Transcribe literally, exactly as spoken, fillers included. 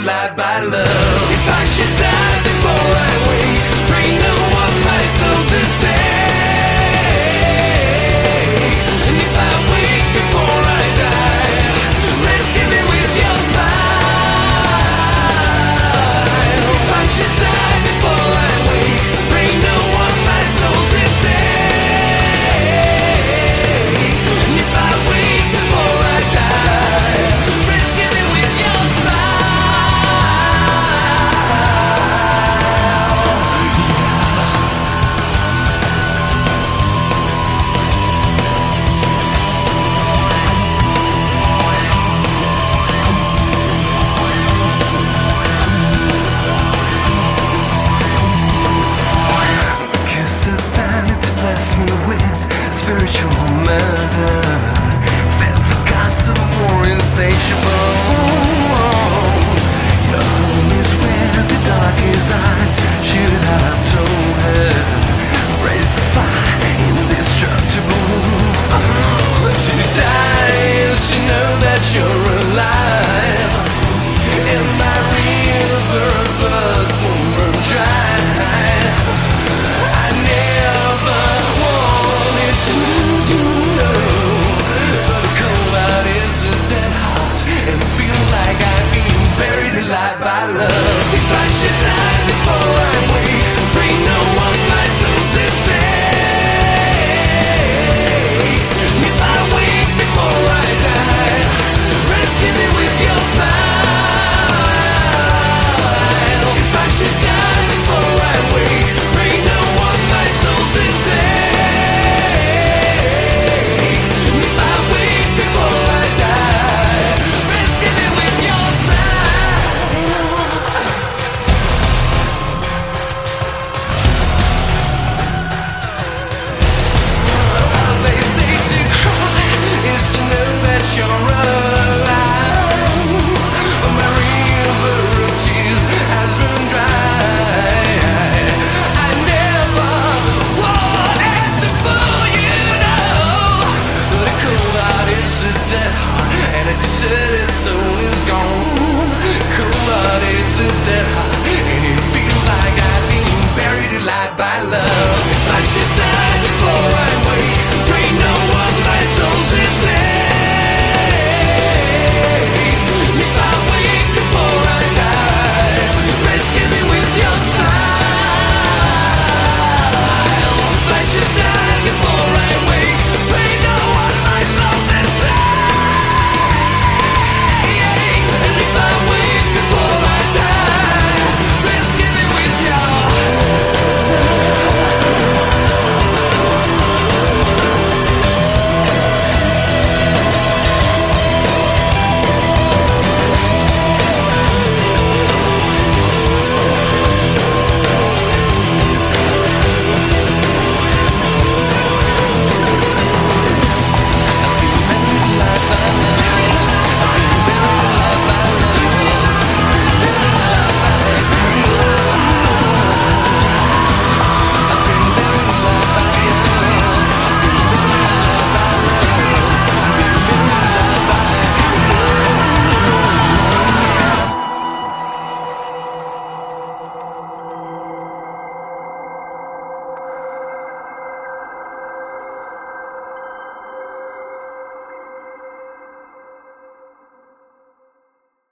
light by love. If I should die before I wake, pray no one my soul to take. And if I wake before I die, rescue me with your smile. If I should die before I wake, pray no one my soul to take. And if I wake before I die, rescue me with your spiritual murder. Felt the gods of war insatiable. Your home is where the dark is. I should have told her. Raise the fire, indestructible. To die is to know that you're alive.